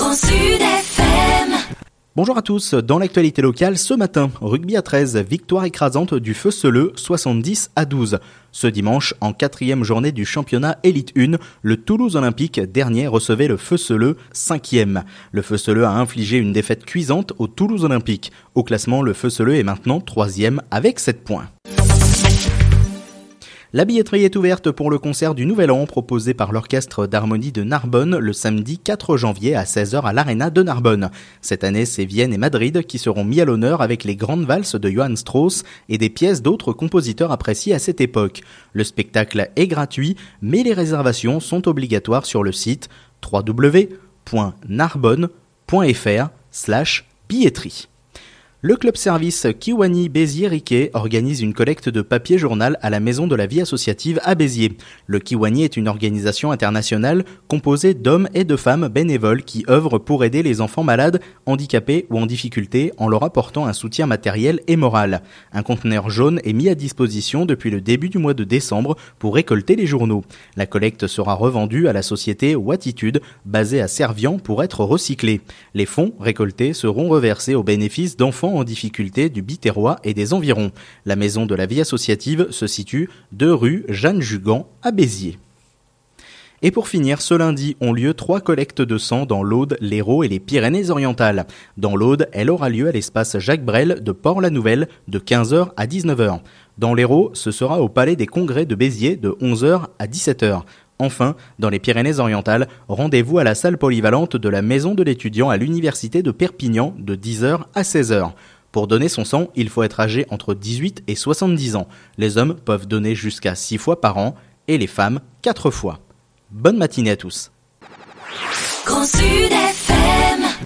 Sud FM. Bonjour à tous, dans l'actualité locale ce matin, rugby à 13, victoire écrasante du Feu-Seleux 70-12. Ce dimanche, en 4e journée du championnat Élite 1, le Toulouse Olympique dernier recevait le Feu-Seleux 5e. Le Feu-Seleux a infligé une défaite cuisante au Toulouse Olympique. Au classement, le Feu-Seleux est maintenant 3e avec 7 points. La billetterie est ouverte pour le concert du Nouvel An proposé par l'Orchestre d'Harmonie de Narbonne le samedi 4 janvier à 16h à l'Arena de Narbonne. Cette année, c'est Vienne et Madrid qui seront mis à l'honneur avec les grandes valses de Johann Strauss et des pièces d'autres compositeurs appréciés à cette époque. Le spectacle est gratuit, mais les réservations sont obligatoires sur le site www.narbonne.fr/billetterie. Le club service Kiwani Béziers-Riquet organise une collecte de papier journal à la Maison de la Vie Associative à Béziers. Le Kiwani est une organisation internationale composée d'hommes et de femmes bénévoles qui œuvrent pour aider les enfants malades, handicapés ou en difficulté en leur apportant un soutien matériel et moral. Un conteneur jaune est mis à disposition depuis le début du mois de décembre pour récolter les journaux. La collecte sera revendue à la société Watitude, basée à Servian, pour être recyclée. Les fonds récoltés seront reversés au bénéfice d'enfants en difficulté du Biterrois et des environs. La Maison de la Vie Associative se situe 2 rue Jeanne Jugan à Béziers. Et pour finir, ce lundi ont lieu 3 collectes de sang dans l'Aude, l'Hérault et les Pyrénées-Orientales. Dans l'Aude, elle aura lieu à l'espace Jacques Brel de Port-la-Nouvelle de 15h à 19h. Dans l'Hérault, ce sera au Palais des Congrès de Béziers de 11h à 17h. Enfin, dans les Pyrénées-Orientales, rendez-vous à la salle polyvalente de la Maison de l'étudiant à l'Université de Perpignan de 10h à 16h. Pour donner son sang, il faut être âgé entre 18 et 70 ans. Les hommes peuvent donner jusqu'à 6 fois par an et les femmes 4 fois. Bonne matinée à tous. Sud FM.